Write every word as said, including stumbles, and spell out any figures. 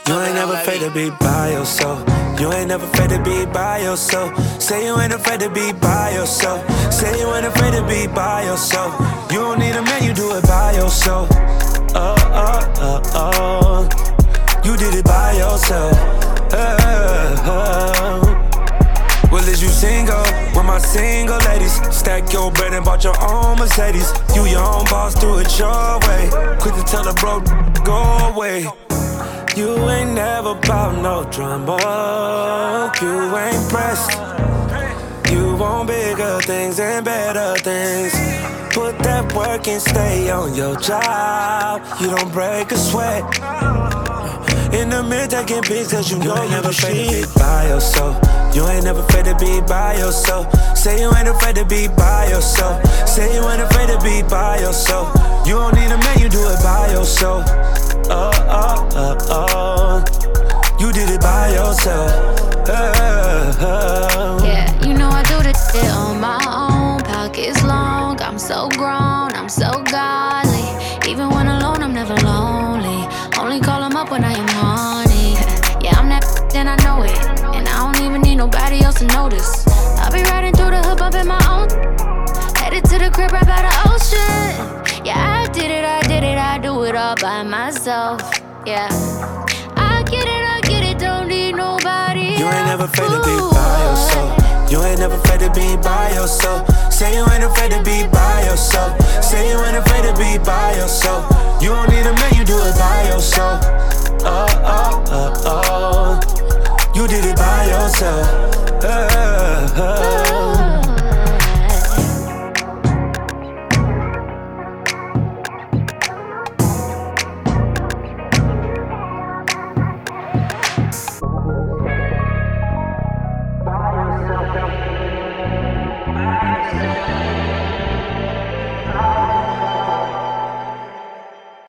You ain't never afraid to be by yourself. You ain't never afraid to be by yourself. Say you ain't afraid to be by yourself. Say you ain't afraid to be by yourself. You don't need a man, you do it by yourself. Oh, oh, oh, oh. You did it by yourself. Oh, oh. Well, is you single? With my single ladies. Stack your bread and bought your own Mercedes. You your own boss, do it your way. Quick to tell a bro, go away. You ain't never bout no drama. You ain't pressed. You want bigger things and better things. Put that work and stay on your job. You don't break a sweat. In the mirror taking pics cause you know you never afraid to be by yourself. You ain't never afraid to be by yourself. Say you ain't afraid to be by yourself. Say you ain't afraid to be by yourself. You don't need a man, you do it by yourself. Oh, oh, oh, oh. You did it by yourself. Oh, oh. Yeah, you know I do this shit on my own. Pockets long, I'm so grown, I'm so godly. Even when alone, I'm never lonely. Only call him up when I am horny. Yeah, I'm that and I know it. And I don't even need nobody else to notice. I'll be riding through the hood, bumping my own. Headed to the crib right by the ocean. Yeah, I did it, I did it, I do it all by myself. Yeah, I get it, I get it, don't need nobody. You ain't never afraid to be by yourself. You ain't never afraid to be by yourself. Say you ain't afraid to be by yourself. Say you ain't afraid to be by yourself. You don't need a man, you do it by yourself. Oh, oh, oh, oh. You did it by yourself. Oh, oh. Oh.